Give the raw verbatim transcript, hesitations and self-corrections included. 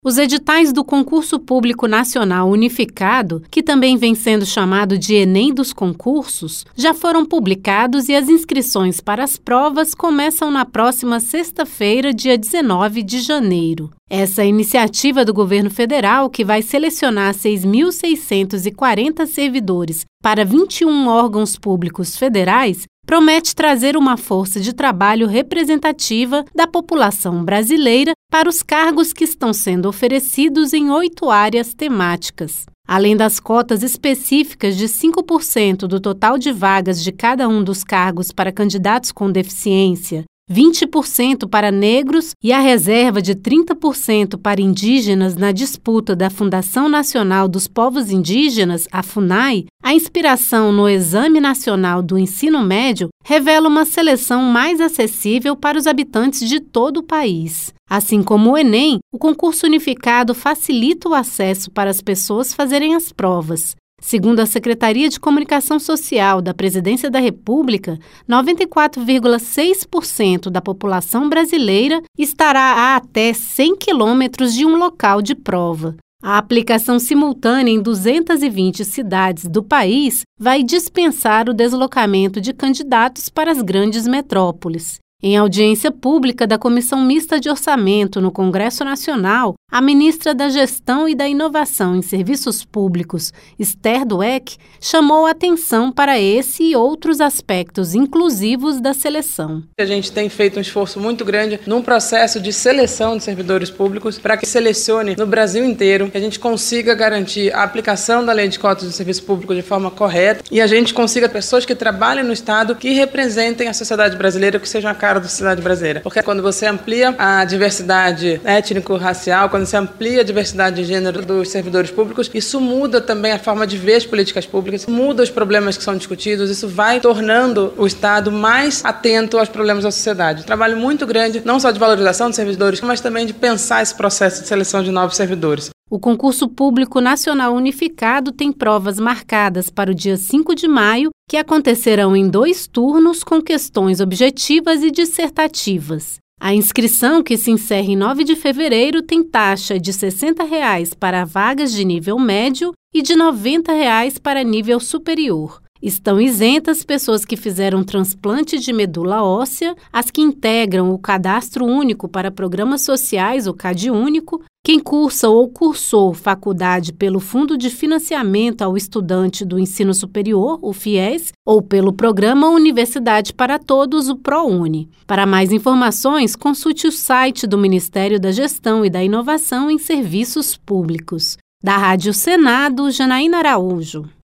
Os editais do Concurso Público Nacional Unificado, que também vem sendo chamado de Enem dos concursos, já foram publicados e as inscrições para as provas começam na próxima sexta-feira, dia dezenove de janeiro. Essa iniciativa do governo federal, que vai selecionar seis mil seiscentos e quarenta servidores para vinte e um órgãos públicos federais, promete trazer uma força de trabalho representativa da população brasileira para os cargos que estão sendo oferecidos em oito áreas temáticas. Além das cotas específicas de cinco por cento do total de vagas de cada um dos cargos para candidatos com deficiência, vinte por cento para negros e a reserva de trinta por cento para indígenas na disputa da Fundação Nacional dos Povos Indígenas, a FUNAI, a inspiração no Exame Nacional do Ensino Médio revela uma seleção mais acessível para os habitantes de todo o país. Assim como o Enem, o concurso unificado facilita o acesso para as pessoas fazerem as provas. Segundo a Secretaria de Comunicação Social da Presidência da República, noventa e quatro vírgula seis por cento da população brasileira estará a até cem quilômetros de um local de prova. A aplicação simultânea em duzentas e vinte cidades do país vai dispensar o deslocamento de candidatos para as grandes metrópoles. Em audiência pública da Comissão Mista de Orçamento no Congresso Nacional, a ministra da Gestão e da Inovação em Serviços Públicos, Esther Dweck, chamou a atenção para esse e outros aspectos inclusivos da seleção. A gente tem feito um esforço muito grande num processo de seleção de servidores públicos para que selecione no Brasil inteiro, que a gente consiga garantir a aplicação da lei de cotas de serviço público de forma correta e a gente consiga pessoas que trabalhem no Estado que representem a sociedade brasileira, que sejam a cara da sociedade brasileira. Porque quando você amplia a diversidade étnico-racial, quando você amplia a diversidade de gênero dos servidores públicos, isso muda também a forma de ver as políticas públicas, muda os problemas que são discutidos, isso vai tornando o Estado mais atento aos problemas da sociedade. Um trabalho muito grande, não só de valorização dos servidores, mas também de pensar esse processo de seleção de novos servidores. O Concurso Público Nacional Unificado tem provas marcadas para o dia cinco de maio, que acontecerão em dois turnos com questões objetivas e dissertativas. A inscrição, que se encerra em nove de fevereiro, tem taxa de sessenta reais para vagas de nível médio e de noventa reais para nível superior. Estão isentas pessoas que fizeram transplante de medula óssea, as que integram o Cadastro Único para Programas Sociais, o CadÚnico, quem cursa ou cursou faculdade pelo Fundo de Financiamento ao Estudante do Ensino Superior, o FIES, ou pelo Programa Universidade para Todos, o ProUni. Para mais informações, consulte o site do Ministério da Gestão e da Inovação em Serviços Públicos. Da Rádio Senado, Janaína Araújo.